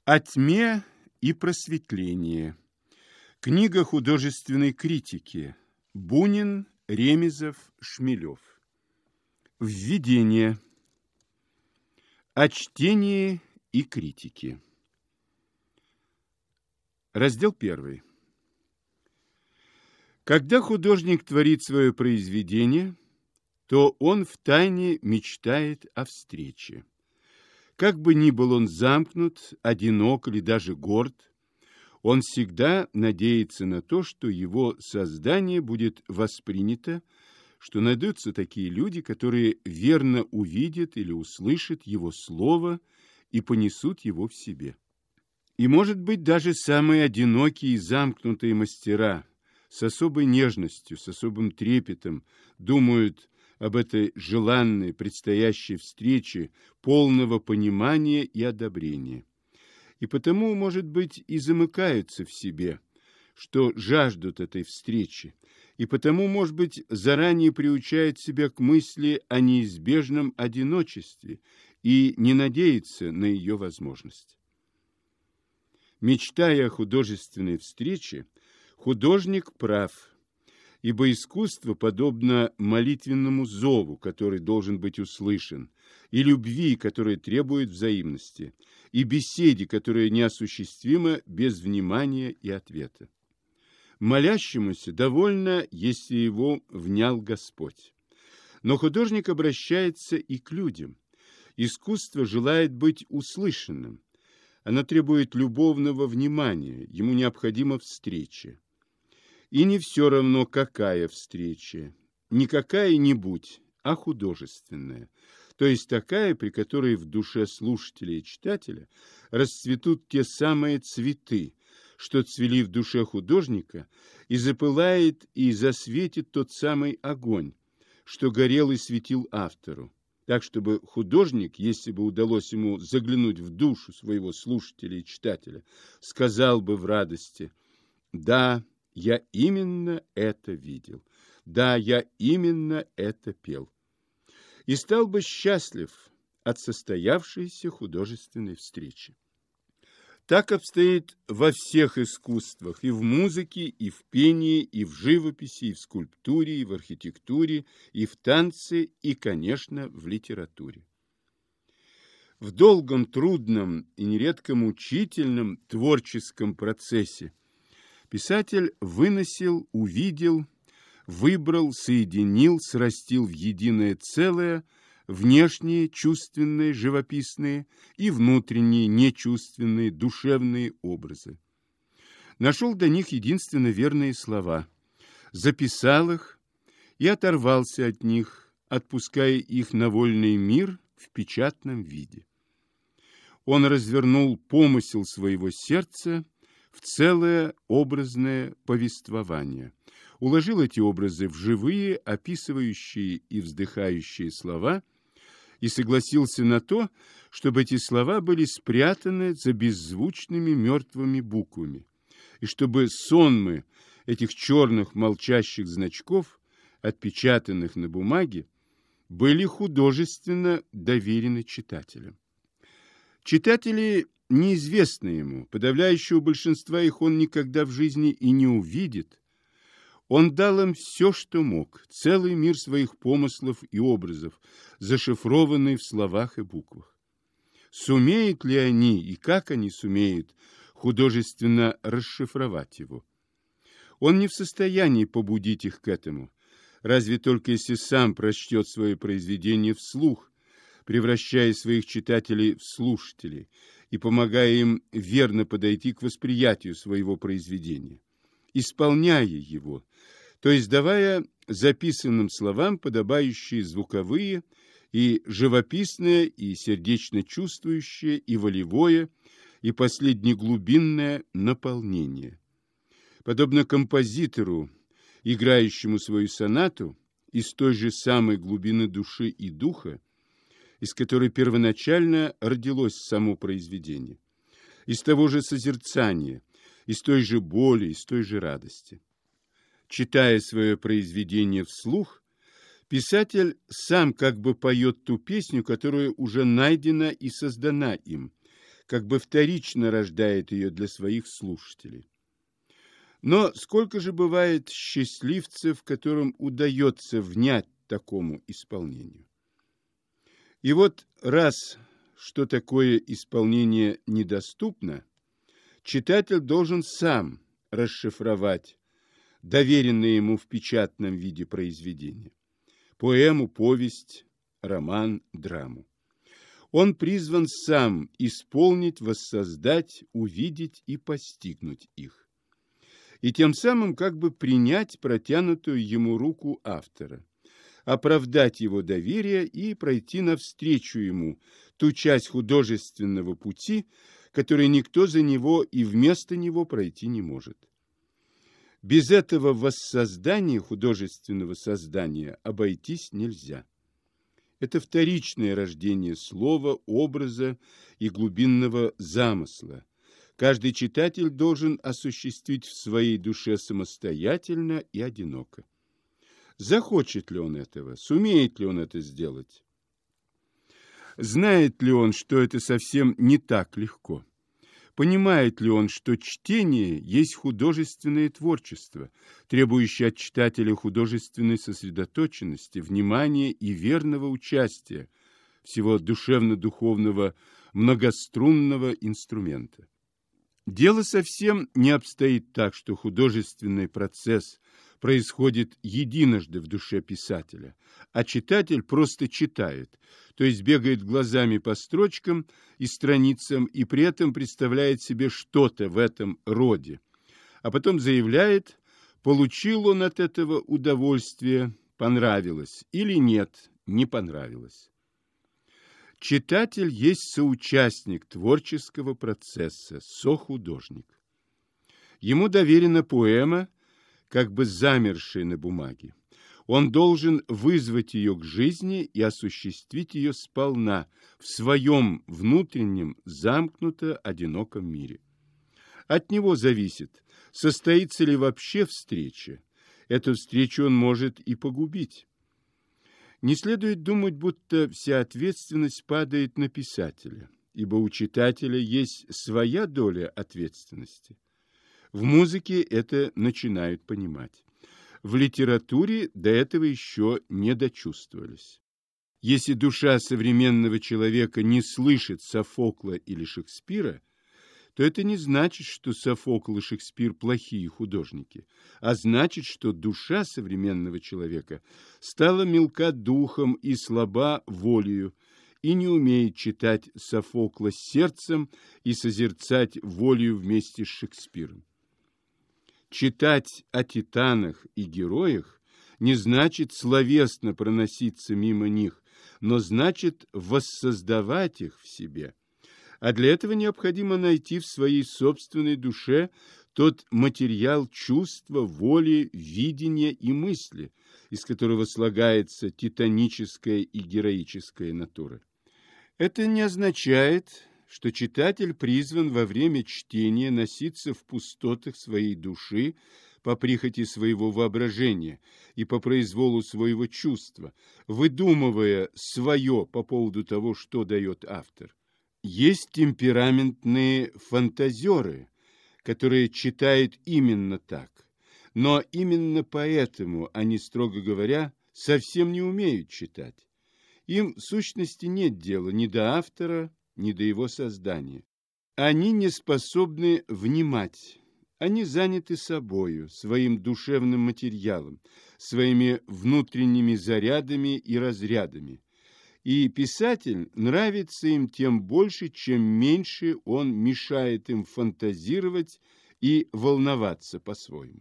О тьме и просветлении. Книга художественной критики. Бунин, Ремезов, Шмелев. Введение. О чтении и критике. Раздел 1. Когда художник творит свое произведение, то он втайне мечтает о встрече. Как бы ни был он замкнут, одинок или даже горд, он всегда надеется на то, что его создание будет воспринято, что найдутся такие люди, которые верно увидят или услышат его слово и понесут его в себе. И, может быть, даже самые одинокие и замкнутые мастера с особой нежностью, с особым трепетом думают об этой желанной предстоящей встрече полного понимания и одобрения. И потому, может быть, и замыкаются в себе, что жаждут этой встречи, и потому, может быть, заранее приучают себя к мысли о неизбежном одиночестве и не надеются на ее возможность. Мечтая о художественной встрече, художник прав, ибо искусство подобно молитвенному зову, который должен быть услышан, и любви, которая требует взаимности, и беседе, которая неосуществима без внимания и ответа. Молящемуся довольно, если его внял Господь. Но художник обращается и к людям. Искусство желает быть услышанным. Оно требует любовного внимания, ему необходима встреча. И не все равно, какая встреча, не какая-нибудь, а художественная, то есть такая, при которой в душе слушателя и читателя расцветут те самые цветы, что цвели в душе художника, и запылает и засветит тот самый огонь, что горел и светил автору, так, чтобы художник, если бы удалось ему заглянуть в душу своего слушателя и читателя, сказал бы в радости: «Да, я именно это видел. Да, я именно это пел». И стал бы счастлив от состоявшейся художественной встречи. Так обстоит во всех искусствах, и в музыке, и в пении, и в живописи, и в скульптуре, и в архитектуре, и в танце, и, конечно, в литературе. В долгом, трудном и нередко мучительном творческом процессе писатель выносил, увидел, выбрал, соединил, срастил в единое целое внешние, чувственные, живописные и внутренние, нечувственные, душевные образы. Нашел до них единственно верные слова, записал их и оторвался от них, отпуская их на вольный мир в печатном виде. Он развернул помысел своего сердца в целое образное повествование, уложил эти образы в живые, описывающие и вздыхающие слова и согласился на то, чтобы эти слова были спрятаны за беззвучными мертвыми буквами, и чтобы сонмы этих черных молчащих значков, отпечатанных на бумаге, были художественно доверены читателям. Читатели неизвестны ему, подавляющего большинства их он никогда в жизни и не увидит. Он дал им все, что мог, целый мир своих помыслов и образов, зашифрованный в словах и буквах. Сумеют ли они и как они сумеют художественно расшифровать его? Он не в состоянии побудить их к этому, разве только если сам прочтет свое произведение вслух, превращая своих читателей в слушателей и помогая им верно подойти к восприятию своего произведения, исполняя его, то есть давая записанным словам подобающие звуковые и живописное, и сердечно чувствующее, и волевое, и последнеглубинное наполнение. Подобно композитору, играющему свою сонату из той же самой глубины души и духа, из которой первоначально родилось само произведение, из того же созерцания, из той же боли, из той же радости. Читая свое произведение вслух, писатель сам как бы поет ту песню, которая уже найдена и создана им, как бы вторично рождает ее для своих слушателей. Но сколько же бывает счастливцев, которым удается внять такому исполнению? И вот раз, что такое исполнение недоступно, читатель должен сам расшифровать доверенное ему в печатном виде произведение: поэму, повесть, роман, драму. Он призван сам исполнить, воссоздать, увидеть и постигнуть их. И тем самым как бы принять протянутую ему руку автора, оправдать его доверие и пройти навстречу ему ту часть художественного пути, который никто за него и вместо него пройти не может. Без этого воссоздания художественного создания обойтись нельзя. Это вторичное рождение слова, образа и глубинного замысла. Каждый читатель должен осуществить в своей душе самостоятельно и одиноко. Захочет ли он этого? Сумеет ли он это сделать? Знает ли он, что это совсем не так легко? Понимает ли он, что чтение есть художественное творчество, требующее от читателя художественной сосредоточенности, внимания и верного участия, всего душевно-духовного многострунного инструмента? Дело совсем не обстоит так, что художественный процесс происходит единожды в душе писателя, а читатель просто читает, то есть бегает глазами по строчкам и страницам и при этом представляет себе что-то в этом роде, а потом заявляет, получил он от этого удовольствие, понравилось или нет, не понравилось. Читатель есть соучастник творческого процесса, сохудожник. Ему доверена поэма, как бы замершая на бумаге. Он должен вызвать ее к жизни и осуществить ее сполна в своем внутреннем, замкнуто-одиноком мире. От него зависит, состоится ли вообще встреча. Эту встречу он может и погубить. Не следует думать, будто вся ответственность падает на писателя, ибо у читателя есть своя доля ответственности. В музыке это начинают понимать. В литературе до этого еще не дочувствовались. Если душа современного человека не слышит Софокла или Шекспира, то это не значит, что Софокл и Шекспир плохие художники, а значит, что душа современного человека стала мелка духом и слаба волею, и не умеет читать Софокла сердцем и созерцать волею вместе с Шекспиром. Читать о титанах и героях не значит словесно проноситься мимо них, но значит воссоздавать их в себе. А для этого необходимо найти в своей собственной душе тот материал чувства, воли, видения и мысли, из которого слагается титаническая и героическая натура. Это не означает, что читатель призван во время чтения носиться в пустотах своей души по прихоти своего воображения и по произволу своего чувства, выдумывая свое по поводу того, что дает автор. Есть темпераментные фантазеры, которые читают именно так, но именно поэтому они, строго говоря, совсем не умеют читать. Им в сущности нет дела ни до автора, ни до его создания. Они не способны внимать. Они заняты собою, своим душевным материалом, своими внутренними зарядами и разрядами. И писатель нравится им тем больше, чем меньше он мешает им фантазировать и волноваться по-своему.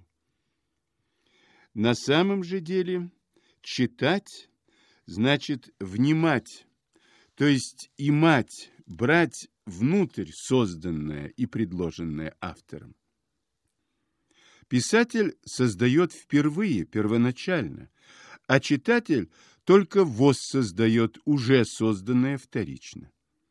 На самом же деле читать значит внимать, то есть имать, брать внутрь созданное и предложенное автором. Писатель создает впервые, первоначально, а читатель только воссоздает уже созданное вторично.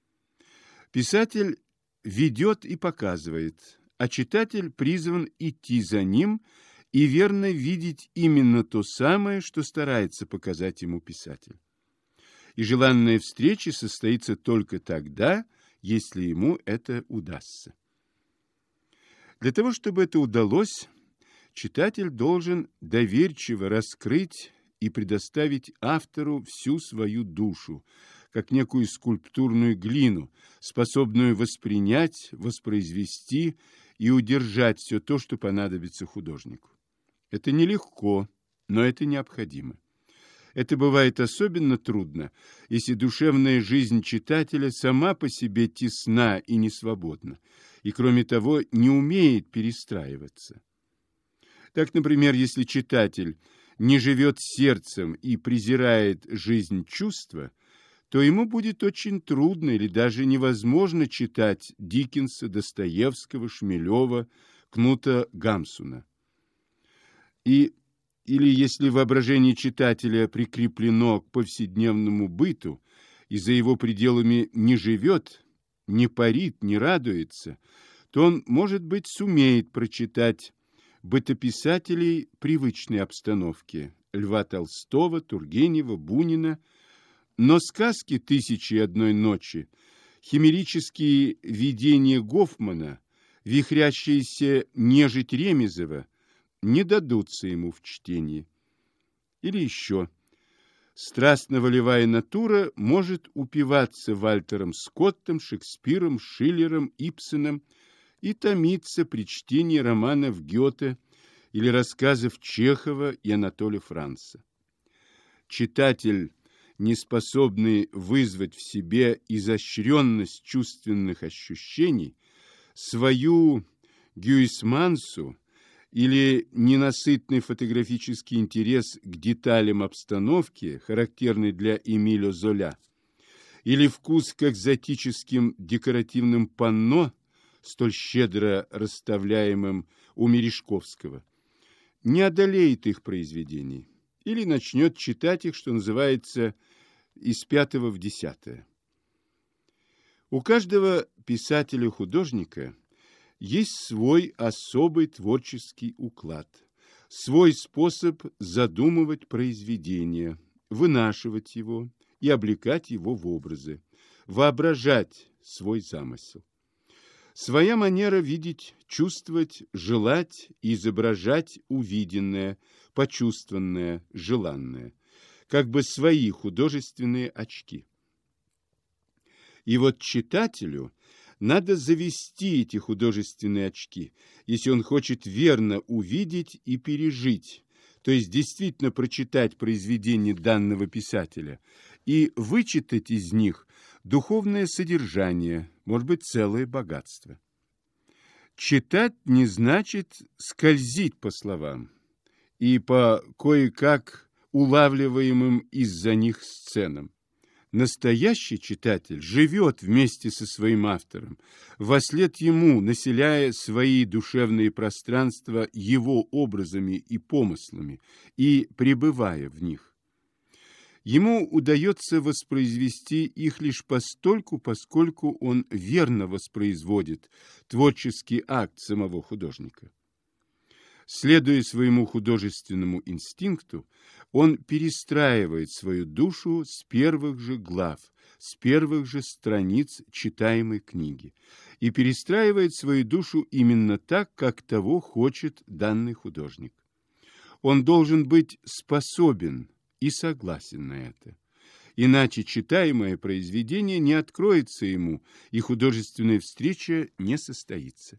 Писатель ведет и показывает, а читатель призван идти за ним и верно видеть именно то самое, что старается показать ему писатель. И желанная встреча состоится только тогда, если ему это удастся. Для того, чтобы это удалось, читатель должен доверчиво раскрыть и предоставить автору всю свою душу, как некую скульптурную глину, способную воспринять, воспроизвести и удержать все то, что понадобится художнику. Это нелегко, но это необходимо. Это бывает особенно трудно, если душевная жизнь читателя сама по себе тесна и несвободна, и, кроме того, не умеет перестраиваться. Так, например, если читатель не живет сердцем и презирает жизнь чувства, то ему будет очень трудно или даже невозможно читать Диккенса, Достоевского, Шмелева, Кнута Гамсуна. Или если воображение читателя прикреплено к повседневному быту и за его пределами не живет, не парит, не радуется, то он, может быть, сумеет прочитать бытописателей привычной обстановки Льва Толстого, Тургенева, Бунина, но сказки «Тысячи и одной ночи», химерические видения Гофмана, вихрящаяся нежить Ремезова не дадутся ему в чтении. Или еще. Страстно-волевая натура может упиваться Вальтером Скоттом, Шекспиром, Шиллером, Ибсеном и томиться при чтении романов Гёте или рассказов Чехова и Анатолия Франца. Читатель, не способный вызвать в себе изощренность чувственных ощущений, свою гюйсмансу или ненасытный фотографический интерес к деталям обстановки, характерный для Эмиля Золя, или вкус к экзотическим декоративным панно, столь щедро расставляемым у Мережковского, не одолеет их произведений или начнет читать их, что называется, из пятого в десятое. У каждого писателя-художника есть свой особый творческий уклад, свой способ задумывать произведение, вынашивать его и облекать его в образы, воображать свой замысел. Своя манера видеть, чувствовать, желать и изображать увиденное, почувствованное, желанное, как бы свои художественные очки. И вот читателю надо завести эти художественные очки, если он хочет верно увидеть и пережить, то есть действительно прочитать произведение данного писателя и вычитать из них духовное содержание, может быть, целое богатство. Читать не значит скользить по словам и по кое-как улавливаемым из-за них сценам. Настоящий читатель живет вместе со своим автором, вослед ему, населяя свои душевные пространства его образами и помыслами и пребывая в них. Ему удается воспроизвести их лишь постольку, поскольку он верно воспроизводит творческий акт самого художника. Следуя своему художественному инстинкту, он перестраивает свою душу с первых же глав, с первых же страниц читаемой книги, и перестраивает свою душу именно так, как того хочет данный художник. Он должен быть способен и согласен на это. Иначе читаемое произведение не откроется ему, и художественная встреча не состоится.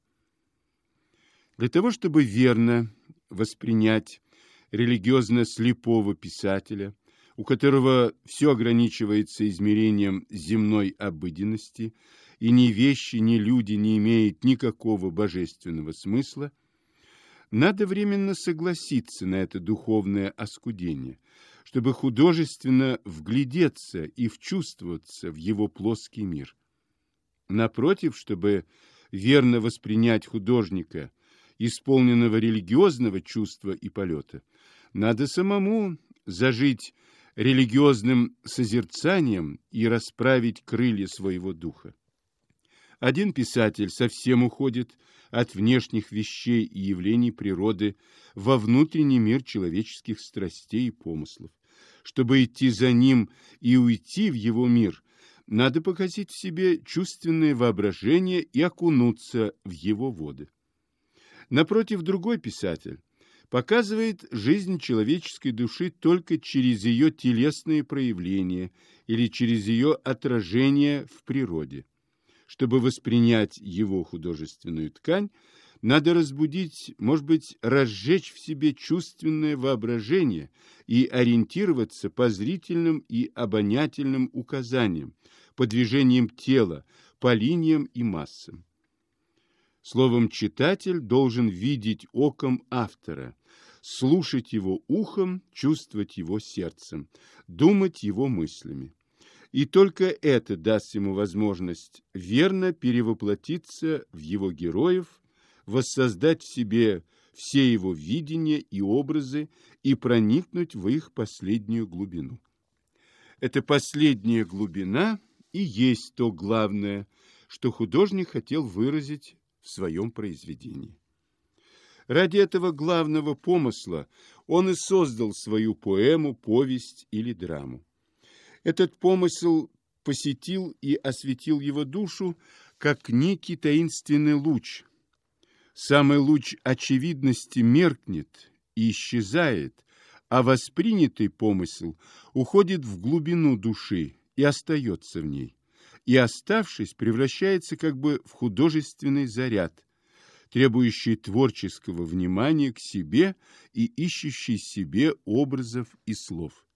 Для того, чтобы верно воспринять религиозно слепого писателя, у которого все ограничивается измерением земной обыденности, и ни вещи, ни люди не имеют никакого божественного смысла, надо временно согласиться на это духовное оскудение, чтобы художественно вглядеться и вчувствоваться в его плоский мир. Напротив, чтобы верно воспринять художника, исполненного религиозного чувства и полета, надо самому зажить религиозным созерцанием и расправить крылья своего духа. Один писатель совсем уходит от внешних вещей и явлений природы во внутренний мир человеческих страстей и помыслов. Чтобы идти за ним и уйти в его мир, надо погасить в себе чувственное воображение и окунуться в его воды. Напротив, другой писатель показывает жизнь человеческой души только через ее телесные проявления или через ее отражение в природе. Чтобы воспринять его художественную ткань, надо разбудить, может быть, разжечь в себе чувственное воображение и ориентироваться по зрительным и обонятельным указаниям, по движениям тела, по линиям и массам. Словом, читатель должен видеть оком автора, слушать его ухом, чувствовать его сердцем, думать его мыслями. И только это даст ему возможность верно перевоплотиться в его героев, воссоздать в себе все его видения и образы и проникнуть в их последнюю глубину. Эта последняя глубина и есть то главное, что художник хотел выразить в своем произведении. Ради этого главного помысла он и создал свою поэму, повесть или драму. Этот помысл посетил и осветил его душу, как некий таинственный луч. Самый луч очевидности меркнет и исчезает, а воспринятый помысл уходит в глубину души и остается в ней, и, оставшись, превращается как бы в художественный заряд, требующий творческого внимания к себе и ищущий себе образов и слов.